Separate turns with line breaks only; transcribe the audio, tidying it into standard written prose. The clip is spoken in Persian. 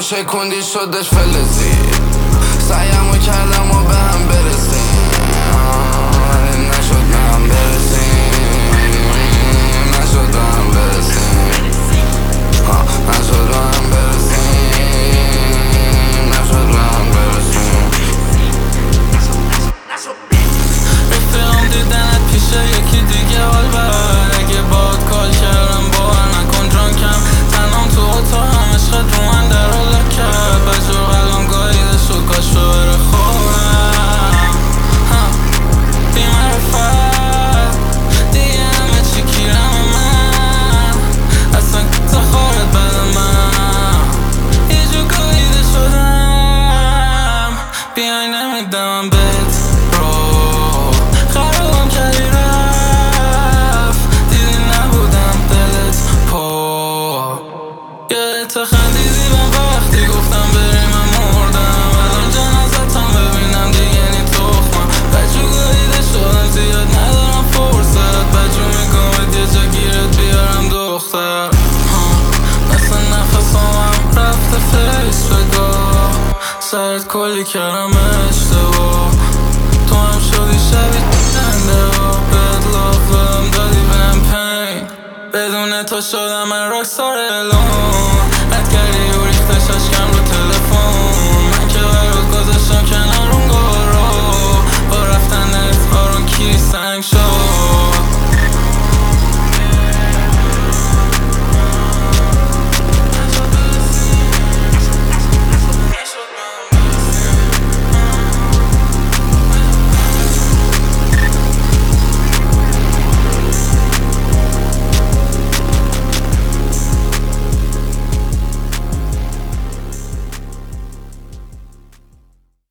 شکوندی شدش فلزی، سعیمو کردم و به هم برسیم، ولی نشد به هم برسیم، نشد به هم برسیم، نشد به هم برسیم، نشد به هم برسیم.
رفیقم دیدنت پیشه یکی دیگه حال بر، اگه باد کال کردم باور نکن درانکم، تنام تو اتاقم عشقت رو من در حالا کرد، بجور قلبم گاییده شد کاش ببره خورم، بی معرفت دیگه همه چی کیرم من، اصلا تا خارت بد من یه جو گاییده شدم، بیای نمیدم بهت رو خرابم کردی رفت، دیدی نبودم دلت پر، یادت خندیدی من وقتی گفتم بریم من مردم، الان جنازتم ببینم دیگه نی تخمم، بجو گاییده شدم زیاد ندارم فرصت، بجو میگمت یه جا گیرت بیارم دختر، مثل نفسامم رفته فیس بگاه، سرت کلی کردم اشتباه، تو هم شدی شبیه دنده ها، بهت لاف بدم دادی بهم پین، بدون تو شدم من راکستار الان.